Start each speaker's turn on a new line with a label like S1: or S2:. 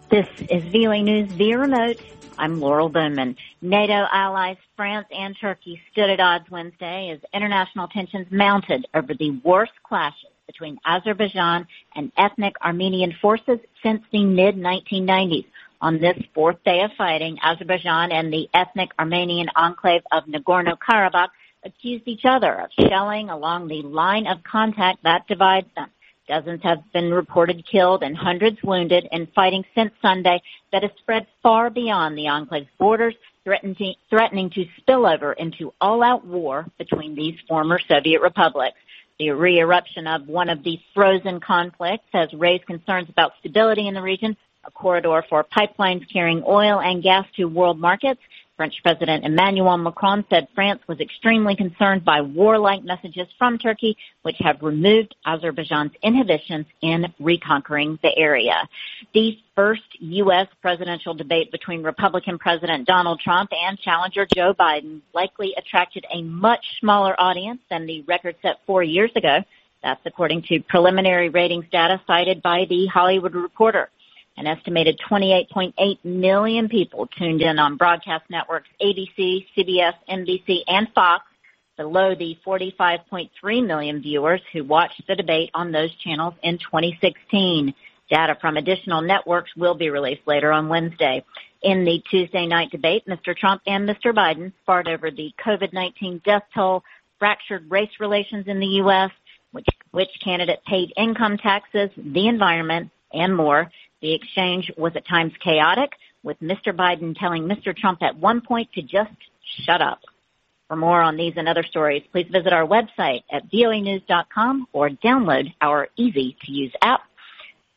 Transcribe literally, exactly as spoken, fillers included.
S1: This is V O A News via remote. I'm Laurel Bowman. NATO allies France and Turkey stood at odds Wednesday as international tensions mounted over the worst clashes between Azerbaijan and ethnic Armenian forces since the mid nineteen nineties. On this fourth day of fighting, Azerbaijan and the ethnic Armenian enclave of Nagorno-Karabakh accused each other of shelling along the line of contact that divides them. Dozens have been reported killed and hundreds wounded in fighting since Sunday that has spread far beyond the enclave's borders, threatening, threatening to spill over into all-out war between these former Soviet republics. The re-eruption of one of these frozen conflicts has raised concerns about stability in the region, a corridor for pipelines carrying oil and gas to world markets. French President Emmanuel Macron said France was extremely concerned by warlike messages from Turkey, which have removed Azerbaijan's inhibitions in reconquering the area. The first U S presidential debate between Republican President Donald Trump and challenger Joe Biden likely attracted a much smaller audience than the record set four years ago. That's according to preliminary ratings data cited by The Hollywood Reporter. An estimated twenty-eight point eight million people tuned in on broadcast networks A B C, C B S, N B C, and Fox, below the forty-five point three million viewers who watched the debate on those channels in twenty sixteen. Data from additional networks will be released later on Wednesday. In the Tuesday night debate, Mister Trump and Mister Biden sparred over the COVID nineteen death toll, fractured race relations in the U S, which, which candidate paid income taxes, the environment, and more. The exchange was at times chaotic, with Mister Biden telling Mister Trump at one point to just shut up. For more on these and other stories, please visit our website at V O A news dot com or download our easy-to-use app